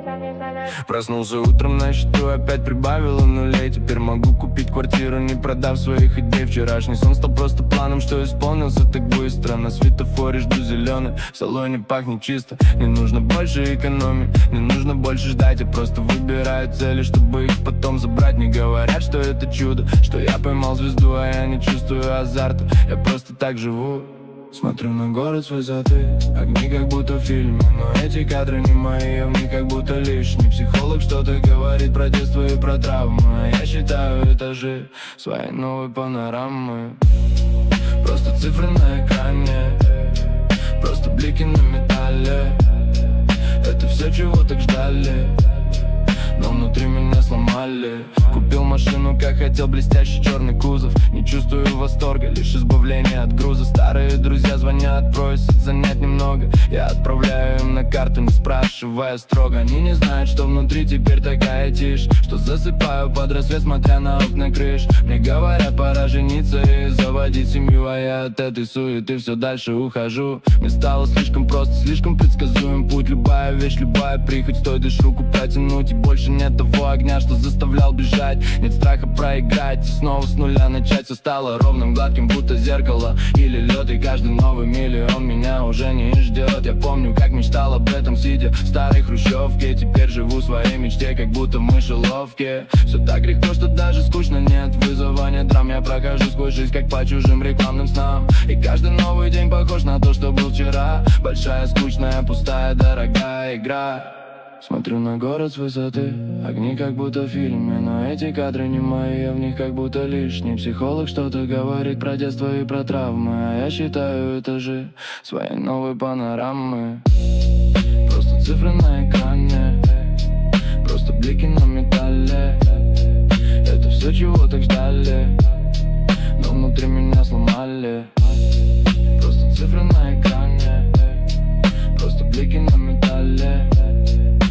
Проснулся утром, на счету опять прибавило нулей. Теперь могу купить квартиру, не продав своих идей. Вчерашний сон стал просто планом, что исполнился так быстро. На светофоре жду зеленый, в салоне пахнет чисто. Не нужно больше экономить, не нужно больше ждать. Я просто выбираю цели, чтобы их потом забрать. Не говорят, что это чудо, что я поймал звезду, а я не чувствую азарта. Я просто так живу. Смотрю на город с высоты, огни как будто в фильме. Но эти кадры не мои, они как будто лишние. Психолог что-то говорит про детство и про травмы, а я считаю этажи своей новой панорамы. Просто цифры на экране, просто блики на металле. Это все, чего так ждали, но внутри меня сломали. Купил машину, как хотел, блестящий черный кузов. Не чувствую восторга, лишь избавление от груза. Старые друзья звонят, просят занять немного. Я отправляю им на карту, не спрашивая строго. Они не знают, что внутри теперь такая тишь, что засыпаю под рассвет, смотря на окна крыш. Мне говорят, пора жениться и заводить семью, а я от этой суеты все дальше ухожу. Мне стало слишком просто, слишком предсказуем путь. Любая вещь, любая прихоть, стоит лишь руку протянуть, и больше нет того огня, что заставлял бежать. Нет страха проиграть и снова с нуля начать. Все стало ровным, гладким, будто зеркало или лед. И каждый новый миллион меня уже не ждет. Я помню, как мечтал об этом, сидя в старой хрущевке. Теперь живу своей мечте, как будто в мышеловке. Все так легко, что даже скучно, нет вызова, нет драм. Я прохожу сквозь жизнь, как по чужим рекламным снам. И каждый новый день похож на то, что был вчера. Большая, скучная, пустая, дорогая игра. Смотрю на город с высоты, огни как будто в фильме. Но эти кадры не мои, я в них как будто лишний. Психолог что-то говорит про детство и про травмы, а я считаю этажи своей новой панорамы. Просто цифры на экране, просто блики на металле. Это все, чего так ждали, но внутри меня сломали. Просто цифры на экране, просто блики на металле.